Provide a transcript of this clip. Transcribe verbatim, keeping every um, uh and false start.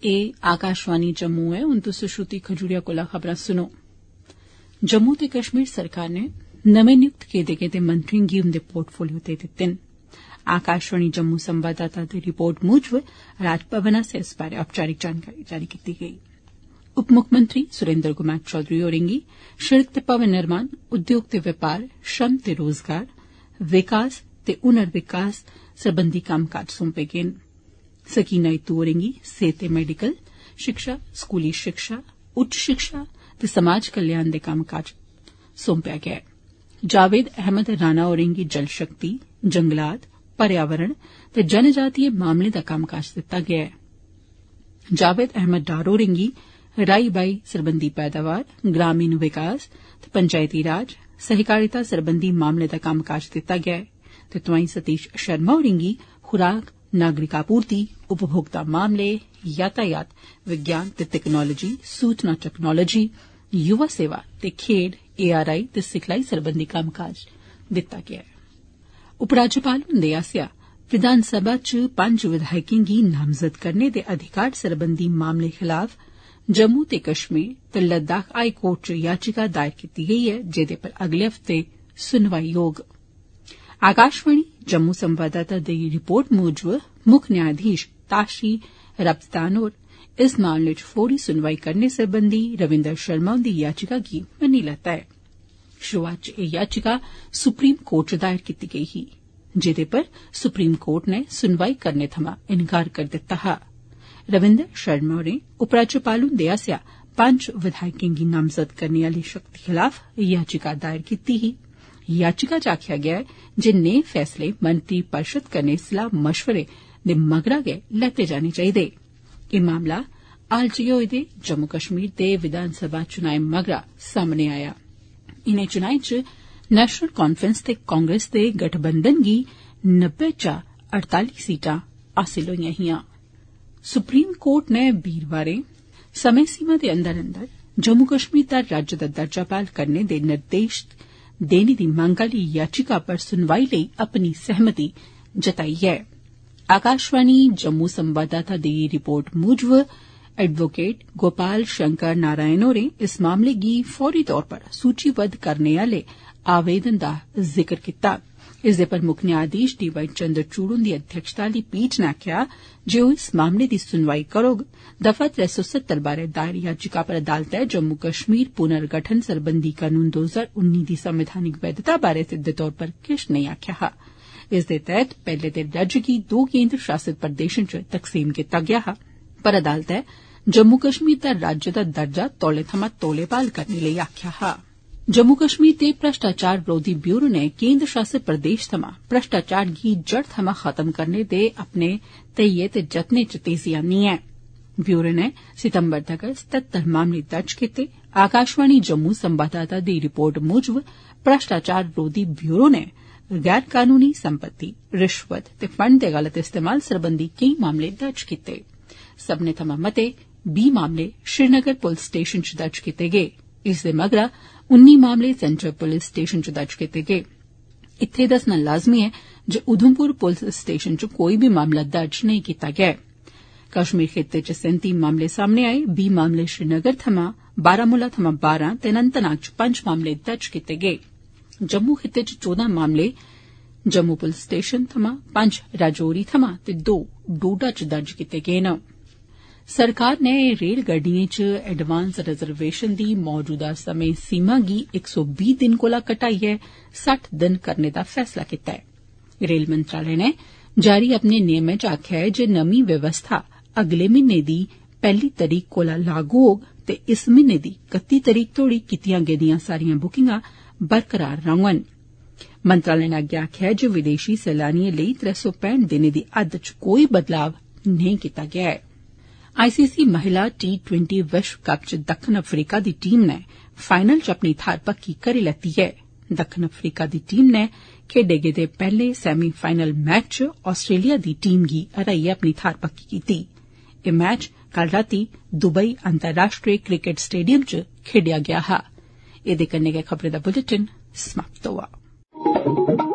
ए आकाशवाणी जम्मू ऐ। हुन तुस श्रुति खजूरिया कोला खबरां सुनो। जम्मू ते कश्मीर सरकार ने नमें नियुक्त कीते गेदे मंत्रिएं गी उन्दे पोर्टफोलियो दे दित्ते न। आकाशवाणी जम्मू संवाददाता दी रिपोर्ट मूजब राजभवन आस्सेआ इस बारै औपचारिक जानकारी जारी कीती गेई। उप मुक्खमंत्री सुरेन्द्र कुमार चौधरी होरें गी सड़क ते भवन निर्माण, उद्योग ते व्यापार, श्रम ते रोजगार, विकास ते हुनर विकास सरबंधी कम्मकाज सौंपे गे न। सकीना इत्तू होरें गी सेहत ते मेडिकल, शिक्षा, स्कूली शिक्षा, उच्च शिक्षा ते समाज कल्याण दे कम्मकाज सौंपेआ गेआ ऐ। जावेद अहमद राणा होरें गी जल शक्ति, जंगलात, पर्यावरण ते जनजातीय मामलें दा कम्मकाज दित्ता गेआ ऐ। जावेद अहमद डार होरें गी राई बाई सरबंधी पैदावार, ग्रामीण विकास ते पंचायती राज, सहकारिता सरबंधी मामलें दा कम्मकाज दित्ता गेआ ऐ ते तोआईं सतीश शर्मा होरें गी खुराक, नागरिक आपूर्ति, उपभोक्ता मामले, यातायात, विज्ञान ते तकनालोजी, सूचना तकनालोजी, युवा सेवा ते खेड, ए आर आई ते सिखलाई सरबंधी कम्मकाज दित्ता गेआ ऐ। उपराज्यपाल हुन्दे आस्सेआ विधानसभा च पंज विधायकें गी नामजद करने दे अधिकार सरबंधी मामले खिलाफ जम्मू ते कश्मीर ते लद्दाख हाई कोर्ट च याचिका दायर कीती गेई ऐ, जेदे पर अगले हफ्ते सुनवाई होग। आकाशवाणी जम्मू संवाददाता दी रिपोर्ट मूजब मुक्ख न्यायाधीश ताशी रब्तान होर इस मामले च फौरी सुनवाई करने सरबंधी रविन्द्र शर्मा हुन्दी याचिका गी मन्नी लैता ऐ। शुरुआत च एह याचिका सुप्रीम कोर्ट च दायर कीती गेई ही, जेदे पर सुप्रीम कोर्ट नै सुनवाई करने थमां इन्कार करी दित्ता हा। रविन्द्र शर्मा होरें उपराज्यपाल हुन्दे आस्सेआ पंज विधायकें गी नामजद करने आली शक्ति खिलाफ याचिका दायर कीती ही। याचिका च आखेआ गेआ ऐ जे नेह फैसले मंत्री परिषद कन्नै सलाह मशवरे दे मगरा गै लैते जाने चाहिदे। एह मामला हाल च होए दे जम्मू कश्मीर दे विधानसभा चुनाएं मगरा सामने आया। इनें चुनाएं च नेशनल कांफ्रेंस ते कांग्रेस दे गठबंधन गी नब्बे चा अड़ताली सीटां हासिल होईयां हियां। सुप्रीम कोर्ट नै वीरवारें समें सीमा दे अंदर अंदर जम्मू कश्मीर दा राज्य दा दर्जा बहाल करने दे निर्देश देने दी मंग आली याचिका पर सुनवाई लेई अपनी सहमति जताई ऐ। आकाशवाणी जम्मू संवाददाता दी रिपोर्ट मूजब एडवोकेट गोपाल शंकर नारायण होरें इस मामले गी फौरी तौर पर सूचीबद्ध करने आले आवेदन दा जिक्र कीता। इसदे पर मुक्ख न्यायाधीश डी वाई चंद्रचूड़ हुन्दी अध्यक्षता आली पीठ नै आखेआ जे ओ इस मामले दी सुनवाई करोग। दफा त्रै सौ सत्तर बारै दायर याचिका पर अदालतै जम्मू कश्मीर पुनर्गठन सरबंधी कनून दो हजार उन्नी दी संवैधानिक वैधता बारै सिद्दे तौर पर किश नेई आखेआ हा। इसदे तैहत पैहले दे राज्य गी दो केन्द्र शासित प्रदेशें च तकसीम कीता गेआ हा, पर अदालतै जम्मू कश्मीर दा राज्य दा दर्जा तौले थमां तौले बहाल करने लेई आखेआ हा। जम्मू कश्मीर दे भ्रष्टाचार विरोधी ब्यूरो नै केन्द्र शासित प्रदेश थमां भ्रष्टाचार गी जड़ थमां खत्म करने दे अपने धैइये ते जतनें च तेजी आन्नी ऐ। ब्यूरो नै सितम्बर तगर सतहत्तर मामले दर्ज कीते। आकाशवाणी जम्मू संवाददाता दी रिपोर्ट मूजब भ्रष्टाचार विरोधी ब्यूरो नै गैर कानूनी संपत्ति, रिश्वत ते फंड दे गलत इस्तेमाल सरबंधी केई मामले दर्ज कीते। सब्बने थमां मते बीह् मामले श्रीनगर पुलस स्टेशन च दर्ज कीते गे। इसदे मगरा उन्नी मामले सेंट्रल पुलिस स्टेशन च दर्ज कीते गे। इत्थे दस्सना लाजमी ऐ जे उधमपुर पुलिस स्टेशन च कोई बी मामला दर्ज नेई कीता गेआ ऐ। कश्मीर खित्ते च सैंती मामले सामने आए। बीह् मामले श्रीनगर थमां, बारामूला थमां बारां ते अनंतनाग च पंज मामले दर्ज कीते गे। जम्मू खित्ते च चौदां मामले जम्मू पुलिस स्टेशन थमां, पंज राजौरी थमां ते दो डोडा च दर्ज कीते गे न। सरकार नै रेल गड्डियें च एडवांस रिजर्वेशन दी मौजूदा समें सीमा गी इक सौ बीह् दिन कोला घटाइयै सट्ठ दिन करने दा फैसला कीता ऐ। रेल मंत्रालय नै जारी अपने नियमें च आखेआ ऐ जे नमीं व्यवस्था अगले म्हीने दी पैहली तरीक कोला लागू होग ते इस म्हीने दी कत्ती तरीक तोड़ी कीतियां गेदियां सारियां बुकिंगां बरकरार रौह्ङन। मंत्रालय नै अग्गै आखेआ ऐ जे विदेशी सैलानिएं लेई त्रै सौ पैंठ दिनें दी हद च कोई बदलाव नेई कीता गेआ ऐ। आईसीसी महिला टी ट्वेंटी विश्व कप च दक्खन अफ्रीका दी टीम नै फाइनल च अपनी थाह्र पक्की करी लैती ऐ। दक्खन अफ्रीका दी टीम नै खेडे गेदे पैहले सैमी फाइनल मैच च आस्ट्रेलिया दी टीम गी हराइयै अपनी थाह्र पक्की कीती। एह मैच कल रातीं दुबई अंतर्राष्ट्रीय क्रिकेट स्टेडियम च खेडेआ गेआ हा। एदे कन्नै गै खबरें दा बुलेटिन समाप्त होआ।